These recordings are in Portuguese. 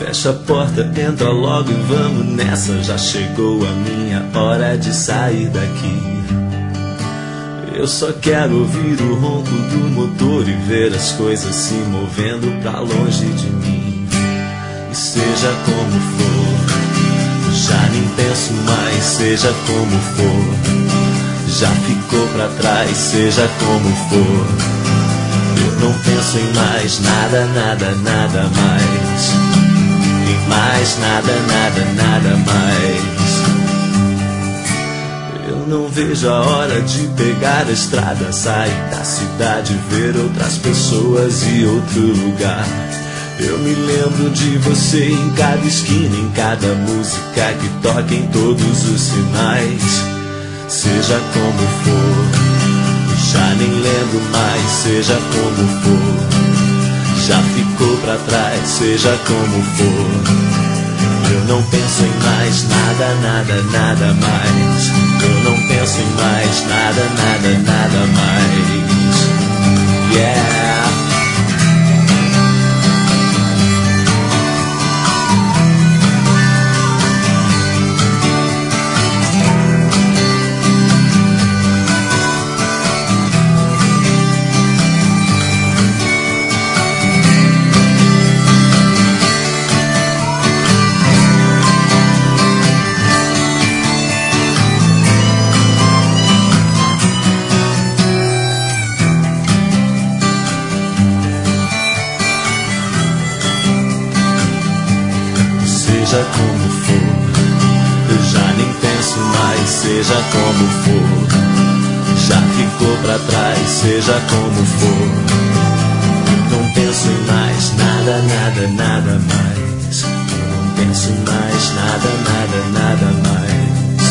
Fecha a porta, entra logo e vamos nessa. Já chegou a minha hora de sair daqui. Eu só quero ouvir o ronco do motor e ver as coisas se movendo pra longe de mim. E seja como for, já nem penso mais, seja como for. Já ficou pra trás, seja como for. Eu não penso em mais nada, nada, nada mais. Em mais nada, nada, nada mais. Eu não vejo a hora de pegar a estrada, sair da cidade, ver outras pessoas e outro lugar. Eu me lembro de você em cada esquina, em cada música que toca, em todos os sinais. Seja como for, já nem lembro mais, seja como for. Já ficou pra trás, seja como for. Eu não penso em mais nada, nada, nada mais. Eu não penso em mais nada, nada, nada mais. Yeah. Seja como for, eu já nem penso mais, seja como for. Já ficou pra trás, seja como for. Eu não penso em mais nada, nada, nada mais. Eu não penso em mais nada, nada, nada mais.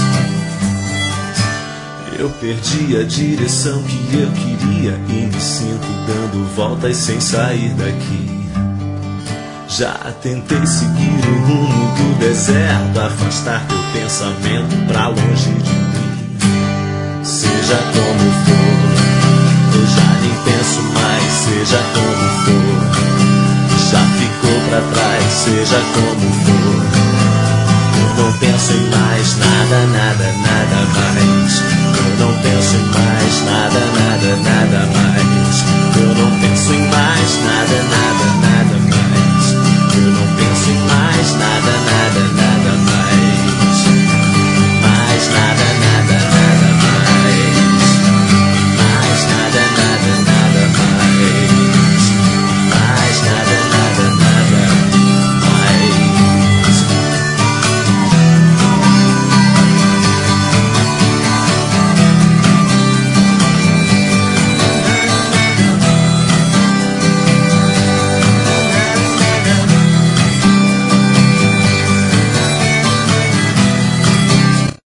Eu perdi a direção que eu queria e me sinto dando voltas sem sair daqui. Já tentei seguir o rumo do deserto, afastar teu pensamento pra longe de mim. Seja como for, eu já nem penso mais, seja como for. Já ficou pra trás, seja como for. Eu não penso em mais nada, nada, nada mais. Eu não penso em mais nada, nada, nada mais. Eu não penso em mais nada, nada, nada mais. Eu não penso em mais nada.